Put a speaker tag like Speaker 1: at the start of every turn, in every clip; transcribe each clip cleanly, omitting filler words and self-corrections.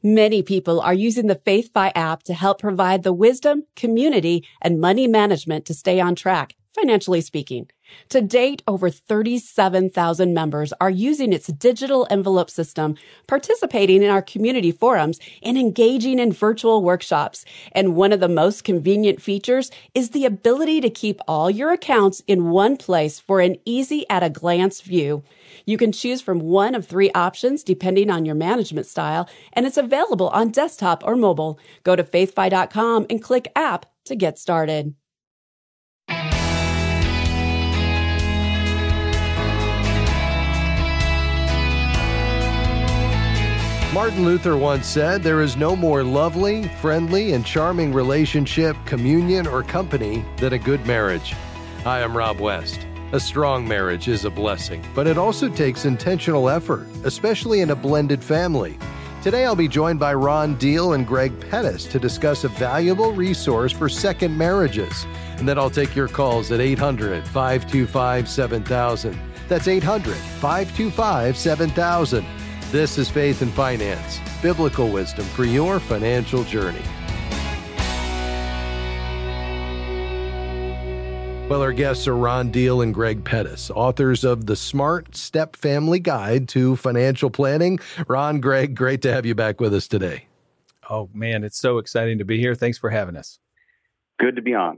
Speaker 1: Many people are using the FaithFi app to help provide the wisdom, community, and money management to stay on track, financially speaking. To date, over 37,000 members are using its digital envelope system, participating in our community forums, and engaging in virtual workshops. And one of the most convenient features is the ability to keep all your accounts in one place for an easy at-a-glance view. You can choose from one of three options depending on your management style, and it's available on desktop or mobile. Go to faithfi.com and click App to get started.
Speaker 2: Martin Luther once said, "There is no more lovely, friendly, and charming relationship, communion, or company than a good marriage." Hi, I'm Rob West. A strong marriage is a blessing, but it also takes intentional effort, especially in a blended family. Today, I'll be joined by Ron Deal and Greg Pettis to discuss a valuable resource for second marriages. And then I'll take your calls at 800-525-7000. That's 800-525-7000. This is Faith and Finance, biblical wisdom for your financial journey. Well, our guests are Ron Deal and Greg Pettis, authors of the Smart Step Family Guide to Financial Planning. Ron, Greg, great to have you back with us today.
Speaker 3: Oh, man, it's so exciting to be here. Thanks for having us.
Speaker 4: Good to be on.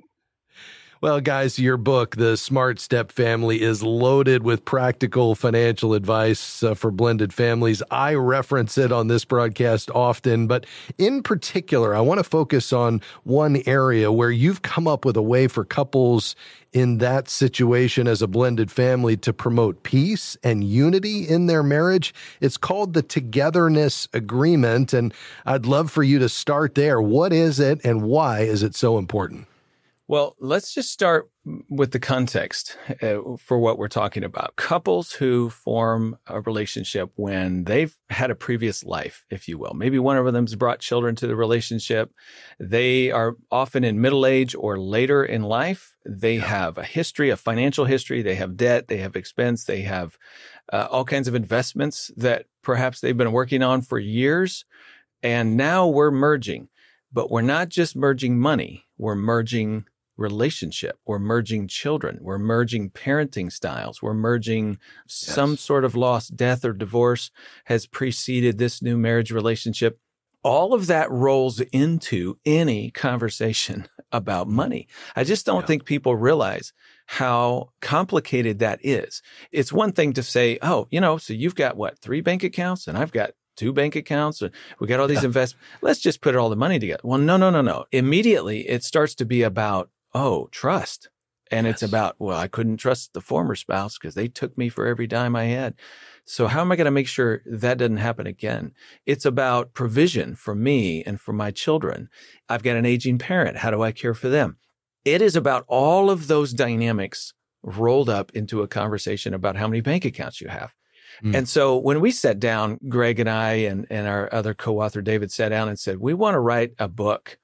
Speaker 2: Well, guys, your book, The Smart Step Family, is loaded with practical financial advice for blended families. I reference it on this broadcast often, but in particular, I want to focus on one area where you've come up with a way for couples in that situation as a blended family to promote peace and unity in their marriage. It's called the Togetherness Agreement, and I'd love for you to start there. What is it, and why is it so important?
Speaker 3: Well, let's just start with the context for what we're talking about. Couples who form a relationship when they've had a previous life, if you will. Maybe one of them's brought children to the relationship. They are often in middle age or later in life. They have a history, a financial history. They have debt. They have expense. They have all kinds of investments that perhaps they've been working on for years. And now we're merging. But we're not just merging money. We're merging relationship. We're merging children. We're merging parenting styles. We're merging some sort of loss, death, or divorce has preceded this new marriage relationship. All of that rolls into any conversation about money. I just don't think people realize how complicated that is. It's one thing to say, oh, so you've got 3 bank accounts and I've got 2 bank accounts. We got all these investments. Let's just put all the money together. Well, no. Immediately, it starts to be about, trust. And it's about, I couldn't trust the former spouse because they took me for every dime I had. So how am I going to make sure that doesn't happen again? It's about provision for me and for my children. I've got an aging parent. How do I care for them? It is about all of those dynamics rolled up into a conversation about how many bank accounts you have. And so when we sat down, Greg and I and our other co-author, David, sat down and said, we want to write a book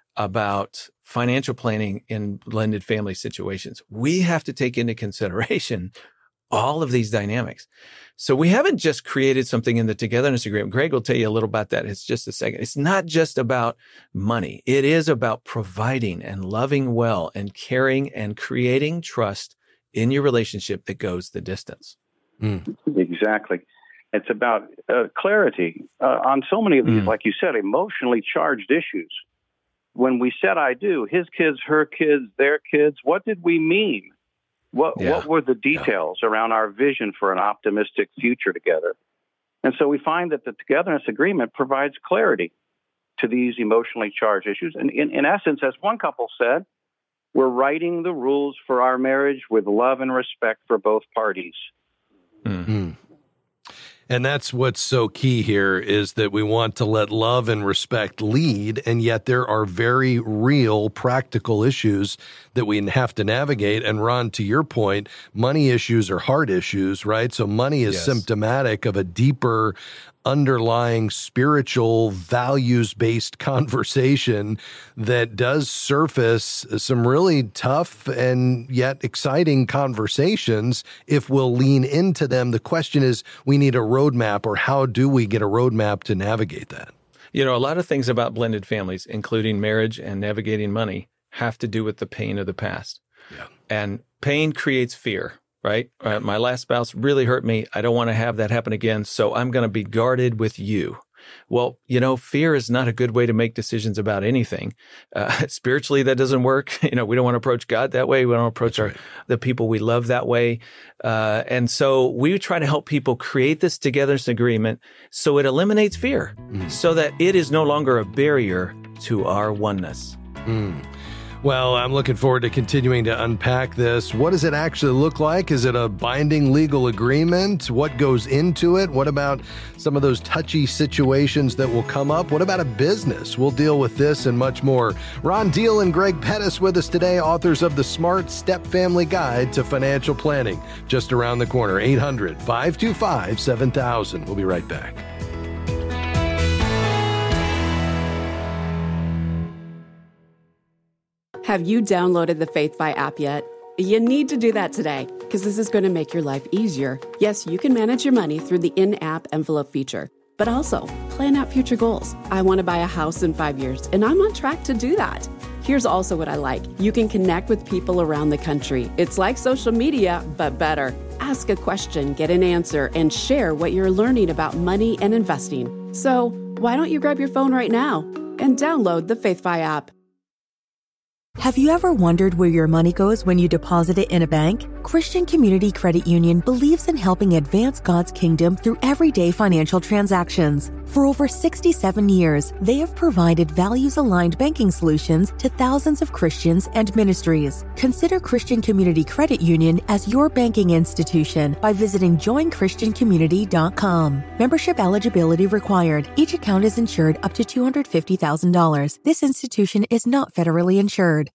Speaker 3: about financial planning in blended family situations. We have to take into consideration all of these dynamics. So we haven't just created something in the Togetherness Agreement. Greg will tell you a little about that. It's just a second. It's not just about money. It is about providing and loving well and caring and creating trust in your relationship that goes the distance.
Speaker 4: Exactly. It's about clarity on so many of these, like you said, emotionally charged issues. When we said I do, his kids, her kids, their kids, what did we mean? What were the details around our vision for an optimistic future together? And so we find that the Togetherness Agreement provides clarity to these emotionally charged issues. And in essence, as one couple said, we're writing the rules for our marriage with love and respect for both parties.
Speaker 2: And that's what's so key here is that we want to let love and respect lead, and yet there are very real practical issues that we have to navigate. And Ron, to your point, money issues are hard issues, right? So money is symptomatic of a deeper underlying spiritual values-based conversation that does surface some really tough and yet exciting conversations if we'll lean into them. The question is, we need a roadmap, or how do we get a roadmap to navigate that?
Speaker 3: A lot of things about blended families, including marriage and navigating money, have to do with the pain of the past.
Speaker 2: Yeah.
Speaker 3: And pain creates fear, right? My last spouse really hurt me. I don't want to have that happen again, so I'm going to be guarded with you. Well, fear is not a good way to make decisions about anything. Spiritually, that doesn't work. We don't want to approach God that way. We don't approach the people we love that way. And so we try to help people create this togetherness agreement so it eliminates fear, so that it is no longer a barrier to our oneness.
Speaker 2: Well, I'm looking forward to continuing to unpack this. What does it actually look like? Is it a binding legal agreement? What goes into it? What about some of those touchy situations that will come up? What about a business? We'll deal with this and much more. Ron Deal and Greg Pettis with us today, authors of the Smart Step Family Guide to Financial Planning. Just around the corner, 800-525-7000. We'll be right back.
Speaker 1: Have you downloaded the FaithFi app yet? You need to do that today because this is going to make your life easier. Yes, you can manage your money through the in-app envelope feature, but also plan out future goals. I want to buy a house in 5 years, and I'm on track to do that. Here's also what I like. You can connect with people around the country. It's like social media, but better. Ask a question, get an answer, and share what you're learning about money and investing. So why don't you grab your phone right now and download the FaithFi app?
Speaker 5: Have you ever wondered where your money goes when you deposit it in a bank? Christian Community Credit Union believes in helping advance God's kingdom through everyday financial transactions. For over 67 years, they have provided values-aligned banking solutions to thousands of Christians and ministries. Consider Christian Community Credit Union as your banking institution by visiting joinchristiancommunity.com. Membership eligibility required. Each account is insured up to $250,000. This institution is not federally insured.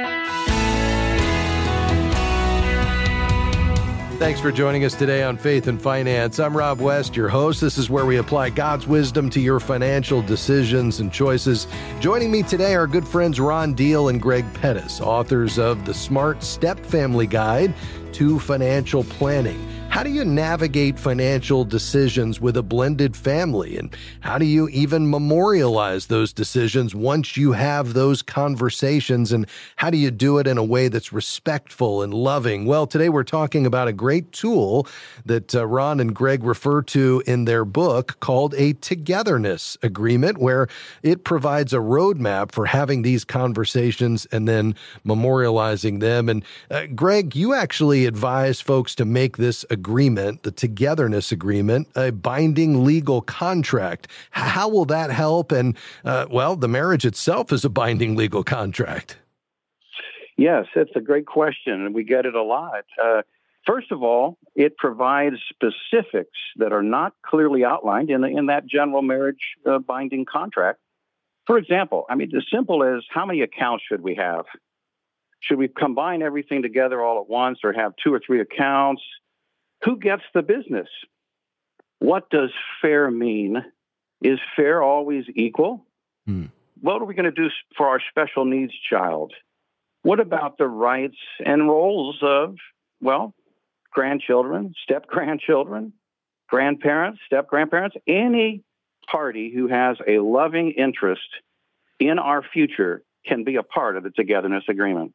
Speaker 2: Thanks for joining us today on Faith and Finance. I'm Rob West, your host. This is where we apply God's wisdom to your financial decisions and choices. Joining me today are good friends Ron Deal and Greg Pettis, authors of the Smart Step Family Guide to Financial Planning. How do you navigate financial decisions with a blended family? And how do you even memorialize those decisions once you have those conversations? And how do you do it in a way that's respectful and loving? Well, today we're talking about a great tool that Ron and Greg refer to in their book called a togetherness agreement, where it provides a roadmap for having these conversations and then memorializing them. And Greg, you actually advise folks to make this agreement, the togetherness agreement, a binding legal contract. How will that help? And, the marriage itself is a binding legal contract.
Speaker 4: Yes, it's a great question, and we get it a lot. First of all, it provides specifics that are not clearly outlined in that general marriage binding contract. For example, as simple as how many accounts should we have? Should we combine everything together all at once or have 2 or 3 accounts? Who gets the business? What does fair mean? Is fair always equal? What are we going to do for our special needs child? What about the rights and roles of, grandchildren, step-grandchildren, grandparents, step-grandparents, any party who has a loving interest in our future can be a part of the togetherness agreement.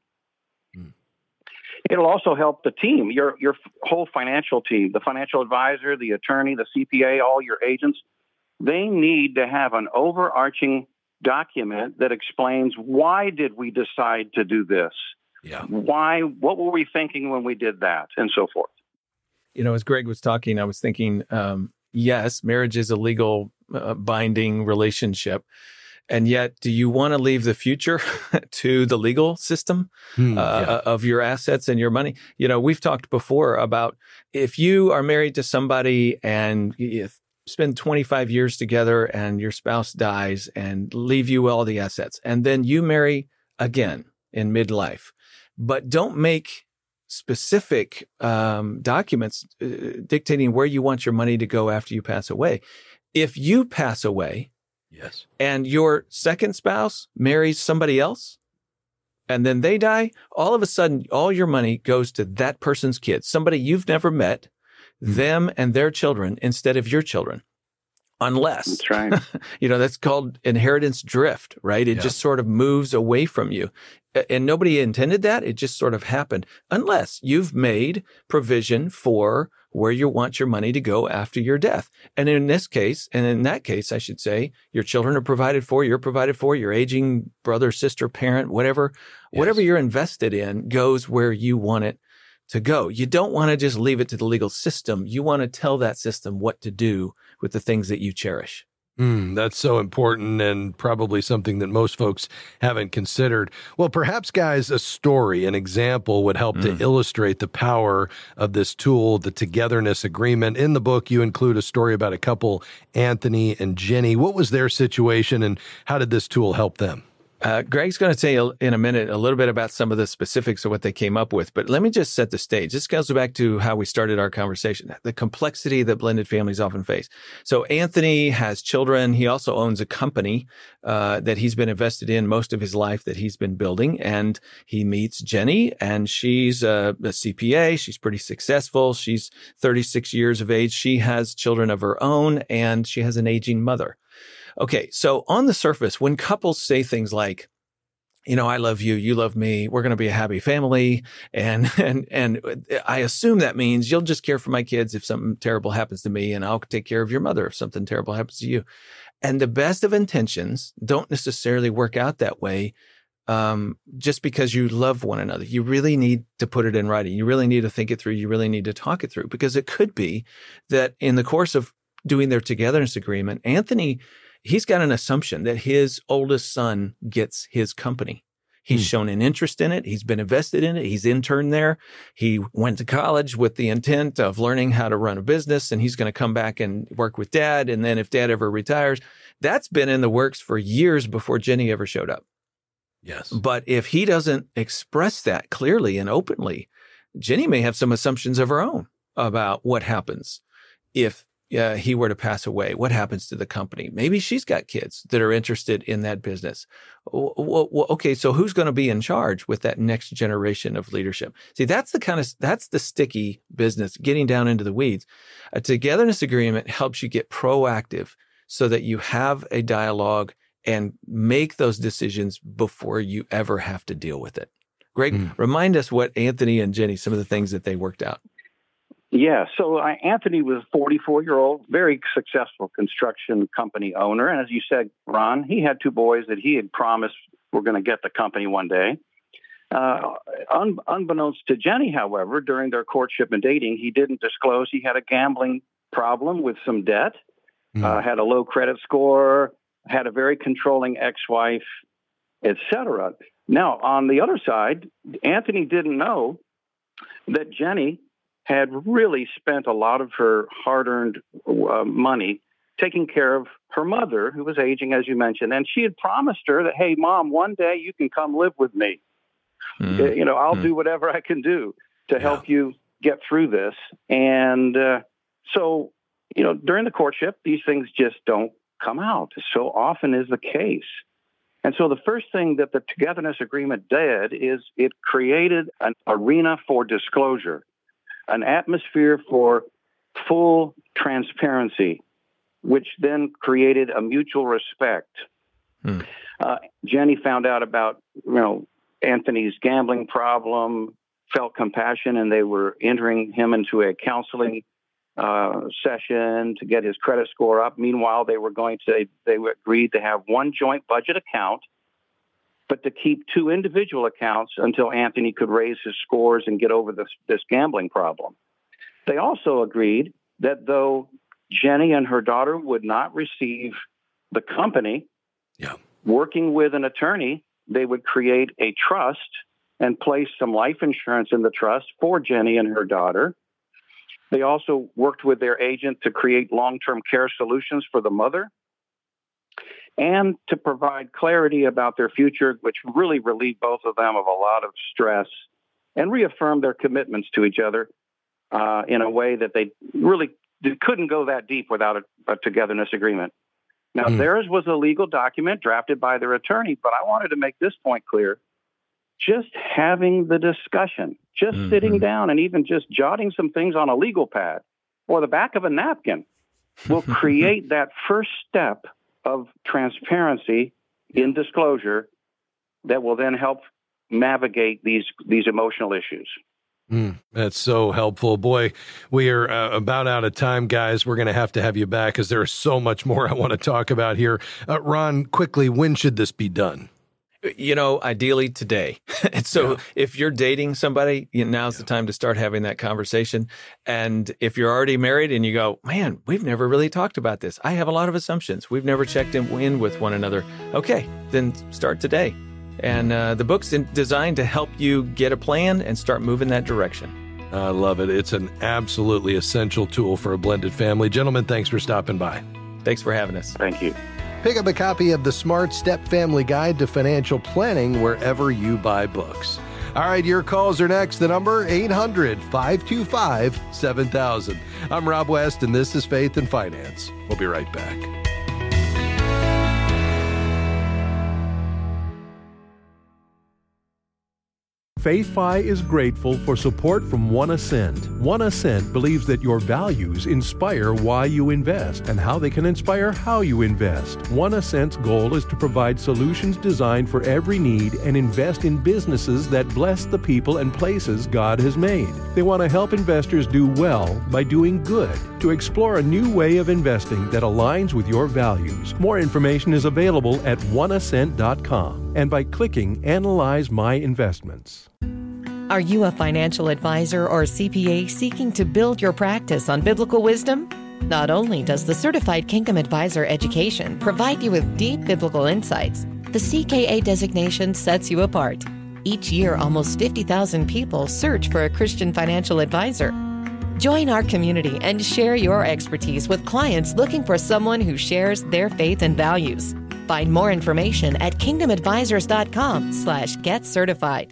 Speaker 4: It'll also help the team, your whole financial team, the financial advisor, the attorney, the CPA, all your agents. They need to have an overarching document that explains, why did we decide to do this?
Speaker 2: Yeah.
Speaker 4: Why? What were we thinking when we did that? And so forth.
Speaker 3: As Greg was talking, I was thinking, yes, marriage is a legal binding relationship. And yet, do you want to leave the future to the legal system of your assets and your money? We've talked before about if you are married to somebody and you spend 25 years together and your spouse dies and leave you all the assets, and then you marry again in midlife, but don't make specific documents dictating where you want your money to go after you pass away. If you pass away,
Speaker 2: yes, and
Speaker 3: your second spouse marries somebody else, and then they die, all of a sudden, all your money goes to that person's kids, somebody you've never met, them and their children instead of your children. unless.
Speaker 4: That's right.
Speaker 3: That's called inheritance drift, right? It just sort of moves away from you. And nobody intended that. It just sort of happened. Unless you've made provision for where you want your money to go after your death. And in that case, I should say, your children are provided for, you're provided for, your aging brother, sister, parent, whatever you're invested in goes where you want it to go. You don't want to just leave it to the legal system. You want to tell that system what to do with the things that you cherish.
Speaker 2: That's so important and probably something that most folks haven't considered. Well, perhaps, guys, a story, an example would help to illustrate the power of this tool, the togetherness agreement. In the book, you include a story about a couple, Anthony and Jenny. What was their situation and how did this tool help them?
Speaker 3: Greg's going to tell you in a minute a little bit about some of the specifics of what they came up with, but let me just set the stage. This goes back to how we started our conversation, the complexity that blended families often face. So Anthony has children. He also owns a company that he's been invested in most of his life that he's been building, and he meets Jenny, and she's a CPA. She's pretty successful. She's 36 years of age. She has children of her own, and she has an aging mother. Okay, so on the surface, when couples say things like, I love you, you love me, we're going to be a happy family, and I assume that means you'll just care for my kids if something terrible happens to me, and I'll take care of your mother if something terrible happens to you. And the best of intentions don't necessarily work out that way just because you love one another. You really need to put it in writing. You really need to think it through. You really need to talk it through, because it could be that in the course of doing their togetherness agreement, Anthony, he's got an assumption that his oldest son gets his company. He's shown an interest in it. He's been invested in it. He's interned there. He went to college with the intent of learning how to run a business, and he's going to come back and work with Dad. And then if Dad ever retires, that's been in the works for years before Jenny ever showed up.
Speaker 2: Yes.
Speaker 3: But if he doesn't express that clearly and openly, Jenny may have some assumptions of her own about what happens if he were to pass away. What happens to the company? Maybe she's got kids that are interested in that business. Okay, so who's going to be in charge with that next generation of leadership? See, that's the sticky business, getting down into the weeds. A togetherness agreement helps you get proactive so that you have a dialogue and make those decisions before you ever have to deal with it. Greg, remind us what Anthony and Jenny, some of the things that they worked out.
Speaker 4: Yeah, so Anthony was a 44-year-old, very successful construction company owner. And as you said, Ron, he had two boys that he had promised were going to get the company one day. Unbeknownst to Jenny, however, during their courtship and dating, he didn't disclose he had a gambling problem with some debt, had a low credit score, had a very controlling ex-wife, etc. Now, on the other side, Anthony didn't know that Jenny had really spent a lot of her hard-earned money taking care of her mother, who was aging, as you mentioned. And she had promised her that, hey, Mom, one day you can come live with me. I'll do whatever I can do to help you get through this. And so, during the courtship, these things just don't come out. So often is the case. And so the first thing that the togetherness agreement did is it created an arena for disclosure, an atmosphere for full transparency, which then created a mutual respect. Jenny found out about, Anthony's gambling problem, felt compassion, and they were entering him into a counseling session to get his credit score up. Meanwhile, they agreed to have one joint budget account, but to keep two individual accounts until Anthony could raise his scores and get over this gambling problem. They also agreed that though Jenny and her daughter would not receive the company, working with an attorney, they would create a trust and place some life insurance in the trust for Jenny and her daughter. They also worked with their agent to create long-term care solutions for the mother and to provide clarity about their future, which really relieved both of them of a lot of stress and reaffirmed their commitments to each other in a way that they really couldn't go that deep without a togetherness agreement. Now, theirs was a legal document drafted by their attorney, but I wanted to make this point clear. Just having the discussion, just sitting down and even just jotting some things on a legal pad or the back of a napkin will create that first step of transparency in disclosure that will then help navigate these emotional issues.
Speaker 2: That's so helpful. Boy, we are about out of time, guys. We're going to have you back because there is so much more I want to talk about here. Ron, quickly, when should this be done?
Speaker 3: Ideally today. And so if you're dating somebody, now's the time to start having that conversation. And if you're already married and you go, man, we've never really talked about this. I have a lot of assumptions. We've never checked in with one another. Okay, then start today. And the book's designed to help you get a plan and start moving that direction.
Speaker 2: I love it. It's an absolutely essential tool for a blended family. Gentlemen, thanks for stopping by.
Speaker 3: Thanks for having us.
Speaker 4: Thank you.
Speaker 2: Pick up a copy of the Smart Step Family Guide to Financial Planning wherever you buy books. All right, your calls are next. The number, 800-525-7000. I'm Rob West, and this is Faith and Finance. We'll be right back.
Speaker 6: FaithFi is grateful for support from One Ascent. One Ascent believes that your values inspire why you invest and how they can inspire how you invest. One Ascent's goal is to provide solutions designed for every need and invest in businesses that bless the people and places God has made. They want to help investors do well by doing good, to explore a new way of investing that aligns with your values. More information is available at oneascent.com and by clicking Analyze My Investments.
Speaker 7: Are you a financial advisor or CPA seeking to build your practice on biblical wisdom? Not only does the Certified Kingdom Advisor education provide you with deep biblical insights, the CKA designation sets you apart. Each year, almost 50,000 people search for a Christian financial advisor. Join our community and share your expertise with clients looking for someone who shares their faith and values. Find more information at kingdomadvisors.com/getcertified.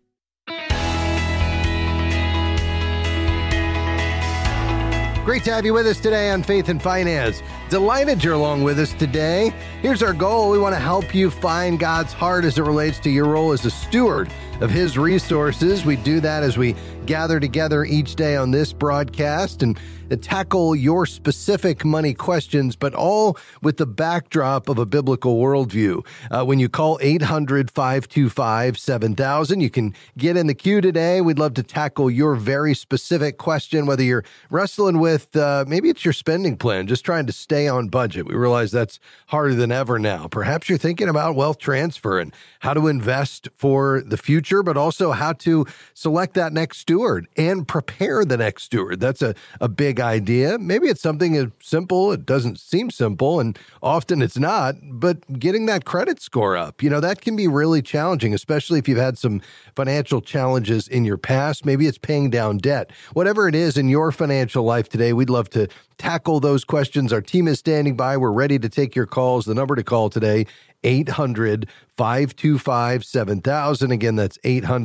Speaker 2: Great to have you with us today on Faith and Finance. Delighted you're along with us today. Here's our goal. We want to help you find God's heart as it relates to your role as a steward of His resources. We do that as we gather together each day on this broadcast and tackle your specific money questions, but all with the backdrop of a biblical worldview. When you call 800-525-7000, you can get in the queue today. We'd love to tackle your very specific question, whether you're wrestling with, maybe it's your spending plan, just trying to stay on budget. We realize that's harder than ever now. Perhaps you're thinking about wealth transfer and how to invest for the future, but also how to select that next steward and prepare the next steward. That's a big idea. Maybe it's something as simple. It doesn't seem simple, and often it's not, but getting that credit score up, that can be really challenging, especially if you've had some financial challenges in your past. Maybe it's paying down debt. Whatever it is in your financial life today, we'd love to tackle those questions. Our team is standing by. We're ready to take your calls. The number to call today, 800-525-7000. Again, that's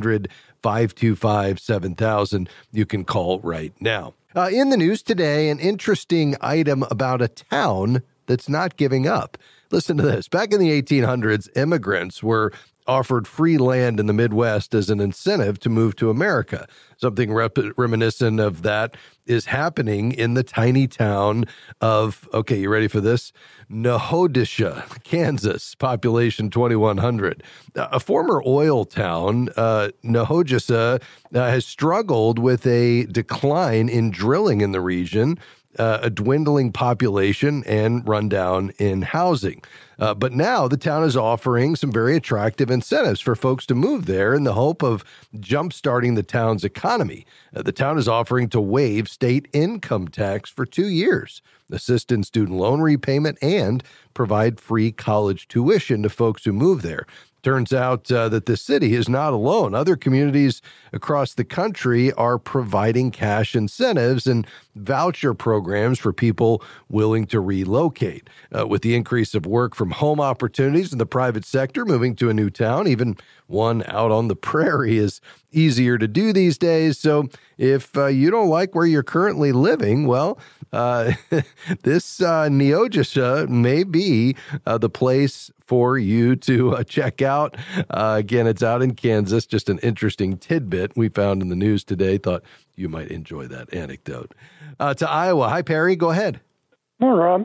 Speaker 2: 800-525-7000. You can call right now. In the news today, an interesting item about a town that's not giving up. Listen to this. Back in the 1800s, immigrants were offered free land in the Midwest as an incentive to move to America. Something reminiscent of that is happening in the tiny town of, okay, you ready for this? Nahodisha, Kansas, population 2,100. A former oil town, Nahodisha has struggled with a decline in drilling in the region, a dwindling population, and rundown in housing. But now the town is offering some very attractive incentives for folks to move there in the hope of jumpstarting the town's economy. The town is offering to waive state income tax for 2 years, assist in student loan repayment, and provide free college tuition to folks who move there. Turns out that the city is not alone. Other communities across the country are providing cash incentives and voucher programs for people willing to relocate. With the increase of work from home opportunities in the private sector moving to a new town, even one out on the prairie is easier to do these days. So if you don't like where you're currently living, well, this Nahodisha may be the place for you to check out. Again, it's out in Kansas. Just an interesting tidbit we found in the news today. Thought you might enjoy that anecdote. To Iowa. Hi, Perry. Go ahead.
Speaker 8: Morning, Rob.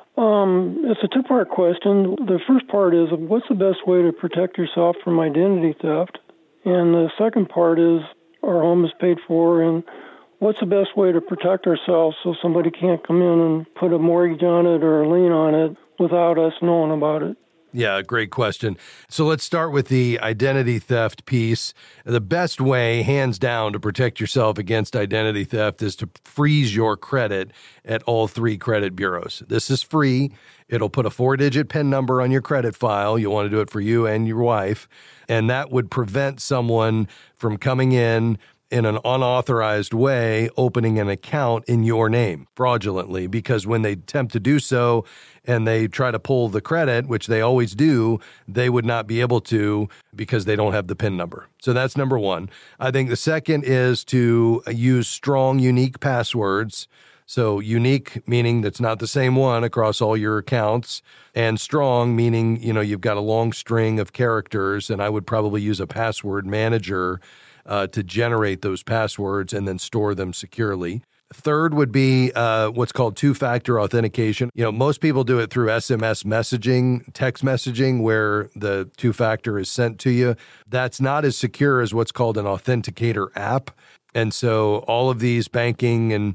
Speaker 8: It's a two-part question. The first part is, what's the best way to protect yourself from identity theft? And the second part is, our home is paid for, and what's the best way to protect ourselves so somebody can't come in and put a mortgage on it or a lien on it without us knowing about it?
Speaker 2: Yeah, great question. So let's start with the identity theft piece. The best way, hands down, to protect yourself against identity theft is to freeze your credit at all 3 credit bureaus. This is free. It'll put a 4-digit PIN number on your credit file. You'll want to do it for you and your wife. And that would prevent someone from coming in an unauthorized way, opening an account in your name fraudulently, because when they attempt to do so and they try to pull the credit, which they always do, they would not be able to because they don't have the PIN number. So that's number one. I think the second is to use strong, unique passwords. So unique meaning that's not the same one across all your accounts, and strong meaning, you've got a long string of characters, and I would probably use a password manager to generate those passwords and then store them securely. Third would be what's called two-factor authentication. Most people do it through SMS messaging, text messaging, where the two-factor is sent to you. That's not as secure as what's called an authenticator app. And so all of these banking and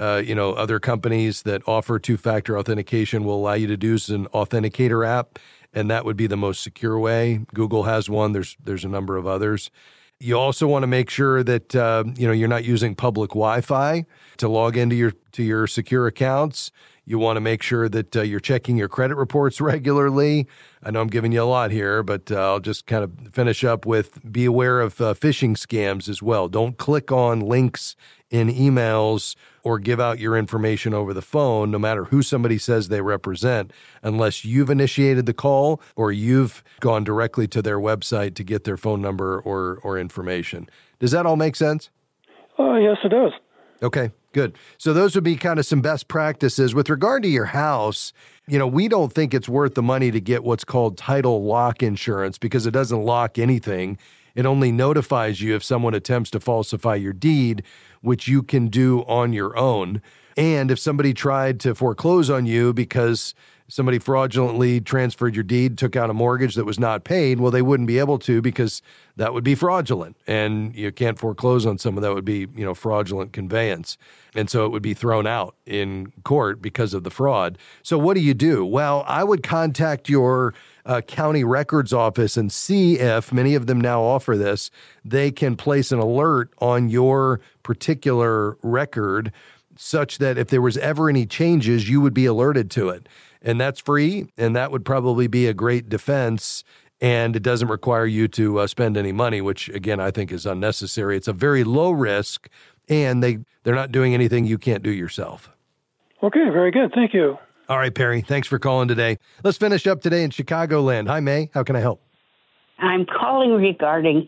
Speaker 2: other companies that offer two-factor authentication will allow you to use an authenticator app, and that would be the most secure way. Google has one. There's a number of others. You also want to make sure that you're not using public Wi-Fi to log into your secure accounts. You want to make sure that you're checking your credit reports regularly. I know I'm giving you a lot here, but I'll just kind of finish up with be aware of phishing scams as well. Don't click on links in emails or give out your information over the phone, no matter who somebody says they represent, unless you've initiated the call or you've gone directly to their website to get their phone number or information. Does that all make sense?
Speaker 8: Yes, it does.
Speaker 2: Okay, good. So those would be kind of some best practices. With regard to your house, we don't think it's worth the money to get what's called title lock insurance because it doesn't lock anything. It only notifies you if someone attempts to falsify your deed, which you can do on your own. And if somebody tried to foreclose on you because somebody fraudulently transferred your deed, took out a mortgage that was not paid, well, they wouldn't be able to because that would be fraudulent. And you can't foreclose on someone that would be, fraudulent conveyance. And so it would be thrown out in court because of the fraud. So what do? Well, I would contact your county records office and see if, many of them now offer this, they can place an alert on your particular record such that if there was ever any changes, you would be alerted to it. And that's free, and that would probably be a great defense, and it doesn't require you to spend any money, which, again, I think is unnecessary. It's a very low risk, and they're not doing anything you can't do yourself.
Speaker 8: Okay, very good. Thank you.
Speaker 2: All right, Perry, thanks for calling today. Let's finish up today in Chicagoland. Hi, May. How can I help?
Speaker 9: I'm calling regarding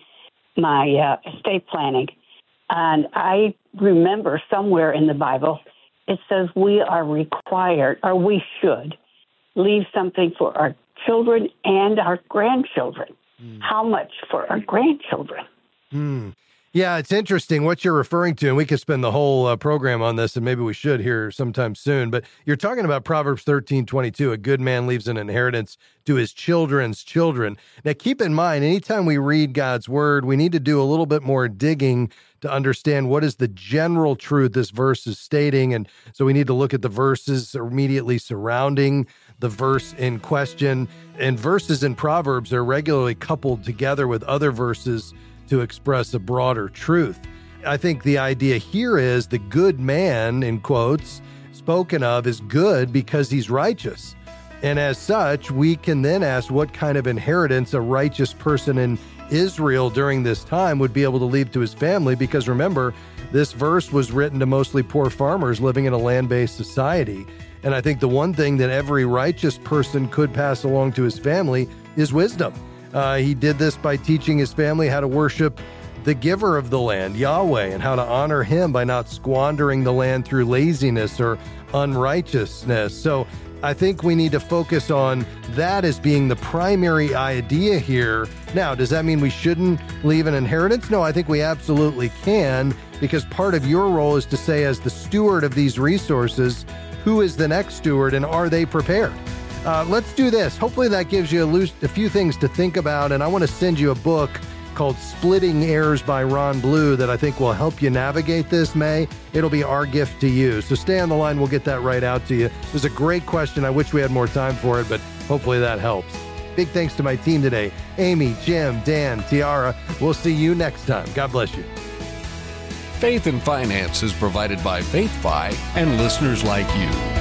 Speaker 9: my estate planning. And I remember somewhere in the Bible, it says we are required, or we should, leave something for our children and our grandchildren. How much for our grandchildren?
Speaker 2: Yeah, it's interesting what you're referring to, and we could spend the whole program on this, and maybe we should here sometime soon. But you're talking about Proverbs 13:22, a good man leaves an inheritance to his children's children. Now, keep in mind, anytime we read God's word, we need to do a little bit more digging to understand what is the general truth this verse is stating. And so we need to look at the verses immediately surrounding the verse in question. And verses in Proverbs are regularly coupled together with other verses to express a broader truth. I think the idea here is the good man, in quotes, spoken of is good because he's righteous. And as such, we can then ask what kind of inheritance a righteous person in Israel during this time would be able to leave to his family, because remember, this verse was written to mostly poor farmers living in a land-based society. And I think the one thing that every righteous person could pass along to his family is wisdom. He did this by teaching his family how to worship the giver of the land, Yahweh, and how to honor him by not squandering the land through laziness or unrighteousness. So I think we need to focus on that as being the primary idea here. Now, does that mean we shouldn't leave an inheritance? No, I think we absolutely can, because part of your role is to say, as the steward of these resources, who is the next steward and are they prepared? Let's do this. Hopefully that gives you a few things to think about. And I want to send you a book called Splitting Heirs by Ron Blue that I think will help you navigate this, May. It'll be our gift to you. So stay on the line. We'll get that right out to you. It was a great question. I wish we had more time for it, but hopefully that helps. Big thanks to my team today, Amy, Jim, Dan, Tiara. We'll see you next time. God bless you.
Speaker 10: Faith and Finance is provided by FaithFi and listeners like you.